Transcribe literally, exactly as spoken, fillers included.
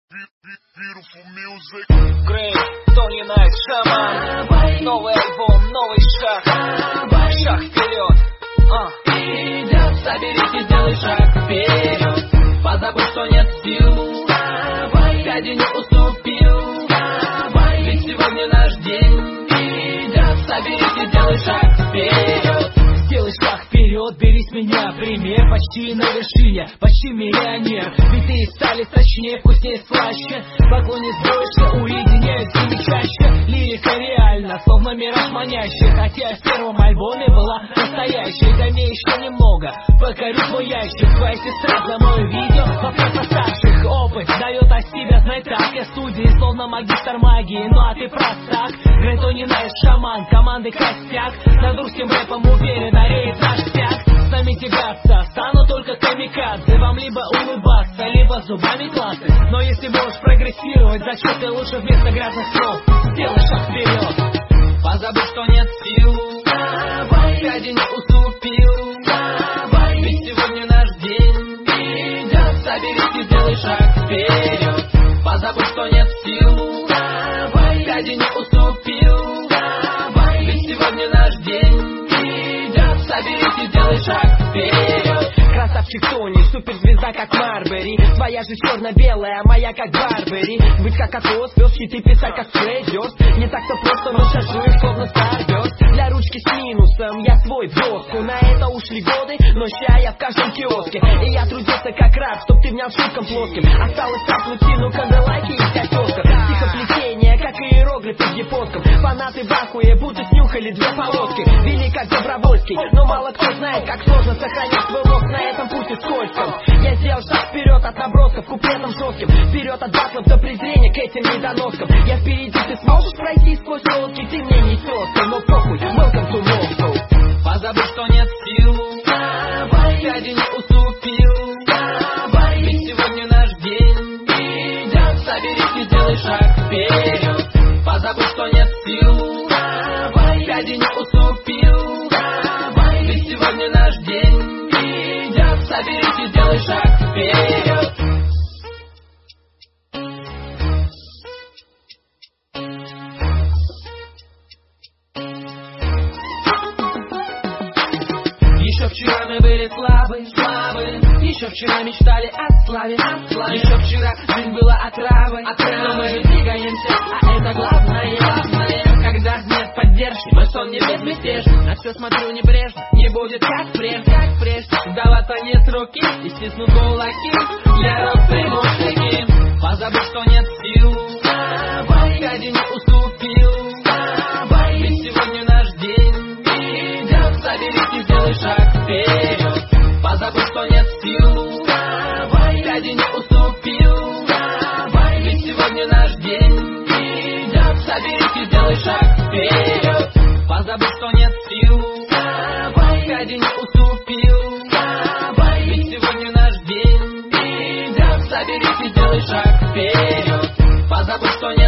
Грей, Тони Найт, Шаман. Новый альбом, новый шаг. Шаг вперед. А. Идет, соберись и сделай шаг вперед. Позабудь, что нет сил. Пяди не уступил. Ведь сегодня наш день. Идет, соберись и сделай шаг вперед. Сделай шаг вперед, бери с меня пример. Почти на вершине, почти миллионер. Ведь ты стали сочнее, вкуснее, слаще. Поклонник больше, уединяют с чаще. Лирика реально, словно мираж манящий. Хотя в первом альбоме была настоящей. Да мне еще немного, покорю твой ящик. Твоя сестра за мое видео, вопрос старших. Опыт дает о себе знать так. Я в студии, словно магистр магии. Ну а ты простак, Грей, Тони Найт, Шаман. Команды костяк, над русским рэпом уверенно реет наш стяг. С нами тягаться, стану только камикадзе. Вам либо улыбаться, либо зубами клацать. Но если можешь прогрессировать, зачем ты лучше вместо грязных слов сделай шаг вперед. Позабудь, что нет сил. Пяди не уступил. Ведь сегодня наш день. Идет, соберись и сделай шаг вперед. Позабудь, что нет сил. Пяди не уступил. Ведь сегодня наш день. Идет, соберись и сделай шаг вперед. Красавчик Тони, суперзвезда как Марбери. Твоя же черно-белая, моя как Барбери. Быть как Атос, вез хиты, писать как Фрейд Дёрст. Не так-то просто, но шажу их словно Старбёрст. Для ручки с минусом я свой в доску. На это ушли годы, но ща я в каждом киоске. И я трудился как раб, чтоб ты внял шуткам плоским. Осталось трахнуть сину, канделайки и пять тосков. Стихоплетение, как иероглифы с японском. Фанаты в ахуе, будто снюхали две полоски. Вели как Добровольский, но мало кто знает, как сложно сохранять свой мозг на этом пути скользком. Я сделал шаг вперед от набросков куплетом жестким. Вперед от батлов до презрения к этим недоноскам. Я впереди, ты сможешь пройти сквозь лодки. Ты мне не тёзка, но похуй, welcome to Moscow. Позабудь, что нет сил. Пяди не уступил. Ведь сегодня наш день. Идет, соберись и сделай шаг вперед. Позабудь, что нет сил. Пяди не уступил. Ведь сегодня наш день. Идет, соберись и сделай шаг вперед. Еще вчера мы были слабы, слабы. Еще вчера мечтали о славе, о славе. Еще вчера жизнь была отравой, отравой. Но мы же двигаемся, а это главное, главное. Когда нет поддержки, мой сон не безмятежен. На все смотрю небрежно, не будет как прежде, как прежде. Сдаваться нет руки, и стиснут кулаки. Я рок приму шаги. Позабудь, что нет сил. Пяди не уступил. Ведь сегодня наш день. Идет, соберись и сделай шаг вперед. Позабудь, что нет сил. Пяди не уступил. Ведь сегодня наш день. Идет, соберись и сделай шаг вперед. Позабудь, что нет сил. Пяди не уступил. Ведь сегодня наш день. Идет, соберись и сделай шаг вперед. Позабудь, что нет